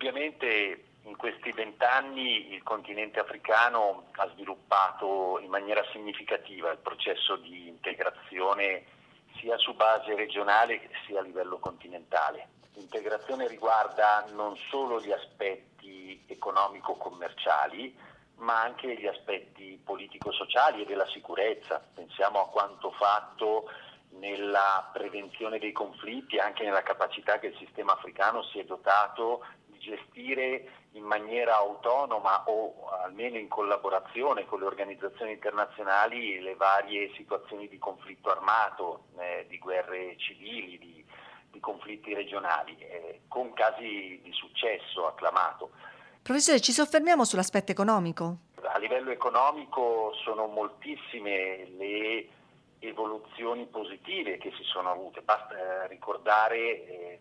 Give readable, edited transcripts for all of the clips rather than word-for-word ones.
Indubbiamente in questi 20 anni il continente africano ha sviluppato in maniera significativa il processo di integrazione sia su base regionale sia a livello continentale. L'integrazione riguarda non solo gli aspetti economico-commerciali, ma anche gli aspetti politico-sociali e della sicurezza. Pensiamo a quanto fatto nella prevenzione dei conflitti e anche nella capacità che il sistema africano si è dotato di gestire in maniera autonoma o almeno in collaborazione con le organizzazioni internazionali le varie situazioni di conflitto armato, di guerre civili, di conflitti regionali, con casi di successo acclamato. Professore, ci soffermiamo sull'aspetto economico. A livello economico sono moltissime le evoluzioni positive che si sono avute, basta ricordare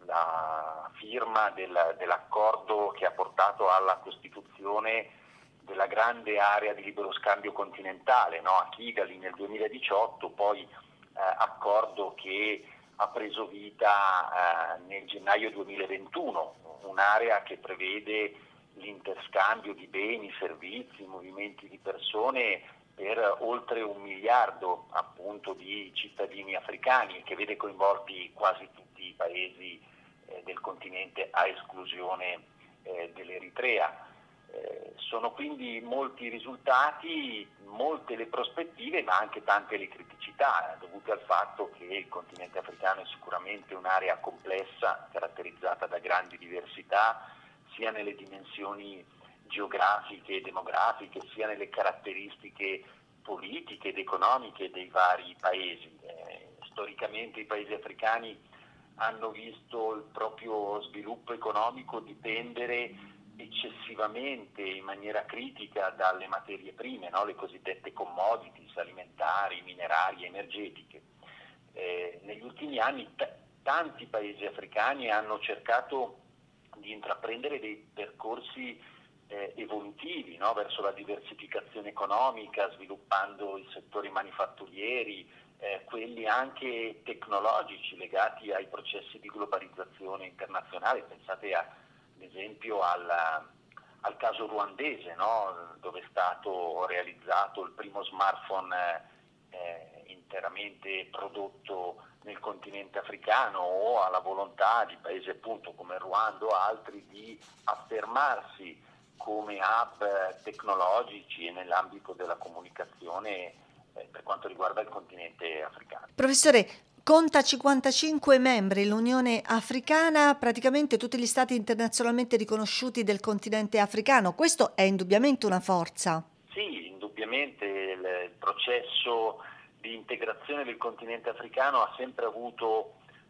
la firma dell'accordo che ha portato alla costituzione della grande area di libero scambio continentale, no? A Kigali nel 2018, poi accordo che ha preso vita nel gennaio 2021, un'area che prevede l'interscambio di beni, servizi, movimenti di persone per oltre 1 miliardo appunto di cittadini africani, che vede coinvolti quasi tutti i paesi del continente a esclusione dell'Eritrea. Sono quindi molti i risultati, molte le prospettive, ma anche tante le criticità, dovute al fatto che il continente africano è sicuramente un'area complessa, caratterizzata da grandi diversità, sia nelle dimensioni geografiche e demografiche, sia nelle caratteristiche politiche ed economiche dei vari paesi. Storicamente i paesi africani hanno visto il proprio sviluppo economico dipendere eccessivamente, in maniera critica, dalle materie prime, no? Le cosiddette commodities alimentari, minerarie, energetiche. Negli ultimi anni tanti paesi africani hanno cercato di intraprendere dei percorsi evolutivi, no? Verso la diversificazione economica, sviluppando i settori manifatturieri, quelli anche tecnologici legati ai processi di globalizzazione internazionale. Pensate ad esempio al caso ruandese, no? Dove è stato realizzato il primo smartphone interamente prodotto nel continente africano, o alla volontà di paesi appunto come Ruanda o altri di affermarsi come hub tecnologici e nell'ambito della comunicazione per quanto riguarda il continente africano. Professore, conta 55 membri l'Unione Africana, praticamente tutti gli stati internazionalmente riconosciuti del continente africano. Questo è indubbiamente una forza. Sì, indubbiamente il processo di integrazione del continente africano ha sempre avuto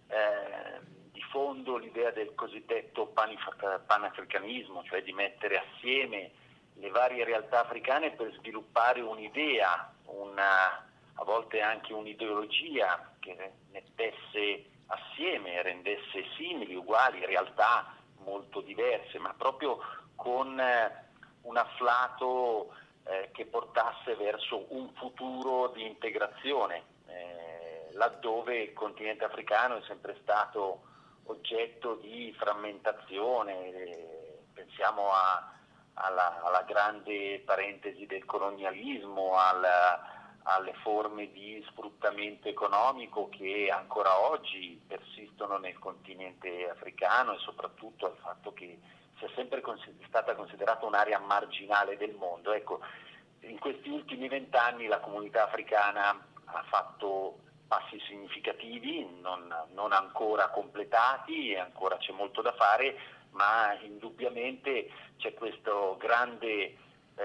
di fondo l'idea del cosiddetto panafricanismo, cioè di mettere assieme le varie realtà africane per sviluppare un'idea, a volte anche un'ideologia che mettesse assieme, rendesse simili, uguali, realtà molto diverse, ma proprio con un afflato che portasse verso un futuro di integrazione, laddove il continente africano è sempre stato oggetto di frammentazione. Pensiamo alla grande parentesi del colonialismo, alle forme di sfruttamento economico che ancora oggi persistono nel continente africano, e soprattutto al fatto che sia sempre stata considerata un'area marginale del mondo. Ecco, in questi ultimi 20 anni la comunità africana ha fatto passi significativi, non ancora completati, e ancora c'è molto da fare, ma indubbiamente c'è questo grande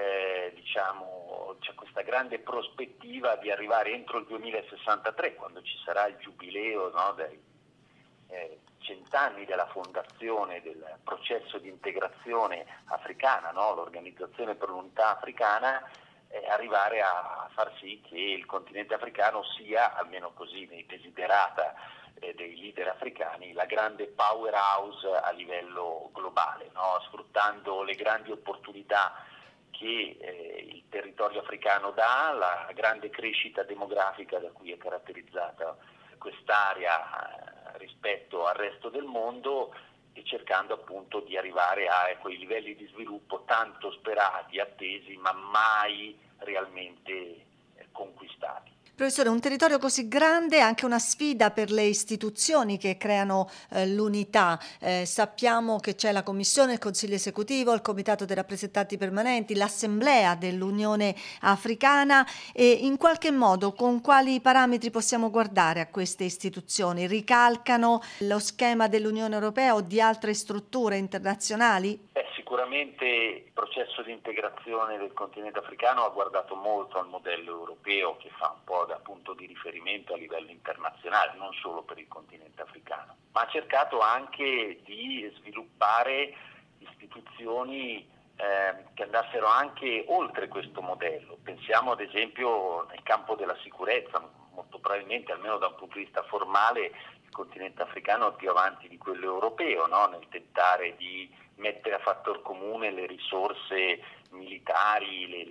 c'è questa grande prospettiva di arrivare entro il 2063, quando ci sarà il giubileo, no, dei 100 anni della fondazione del processo di integrazione africana, no, l'Organizzazione per l'Unità Africana, arrivare a far sì che il continente africano sia, almeno così nei desiderata dei leader africani, la grande powerhouse a livello globale, no? Sfruttando le grandi opportunità che il territorio africano dà, la grande crescita demografica da cui è caratterizzata quest'area rispetto al resto del mondo, e cercando appunto di arrivare a quei livelli di sviluppo tanto sperati, attesi, ma mai realmente conquistati. Professore, un territorio così grande è anche una sfida per le istituzioni che creano l'unità. Sappiamo che c'è la Commissione, il Consiglio esecutivo, il Comitato dei rappresentanti permanenti, l'Assemblea dell'Unione Africana e in qualche modo con quali parametri possiamo guardare a queste istituzioni? Ricalcano lo schema dell'Unione Europea o di altre strutture internazionali? Sicuramente il processo di integrazione del continente africano ha guardato molto al modello europeo che fa un po' da punto di riferimento a livello internazionale, non solo per il continente africano, ma ha cercato anche di sviluppare istituzioni che andassero anche oltre questo modello. Pensiamo ad esempio nel campo della sicurezza, molto probabilmente, almeno da un punto di vista formale, il continente africano è più avanti di quello europeo, no? Nel tentare di mettere a fattor comune le risorse militari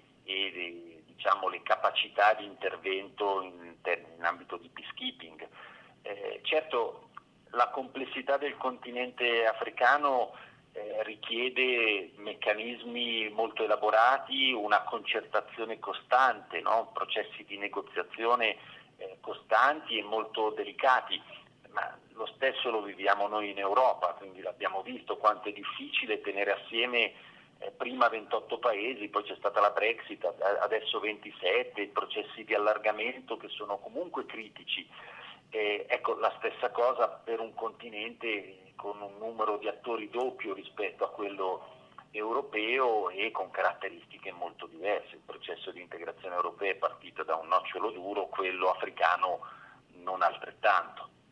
le capacità di intervento in ambito di peacekeeping. Certo, la complessità del continente africano richiede meccanismi molto elaborati, una concertazione costante, no? Processi di negoziazione costanti e molto delicati. Ma lo stesso lo viviamo noi in Europa, quindi l'abbiamo visto quanto è difficile tenere assieme prima 28 paesi, poi c'è stata la Brexit, adesso 27, processi di allargamento che sono comunque critici. Ecco, la stessa cosa per un continente con un numero di attori doppio rispetto a quello europeo e con caratteristiche molto diverse. Il processo di integrazione europea è partito da un nocciolo duro, quello africano non altrettanto.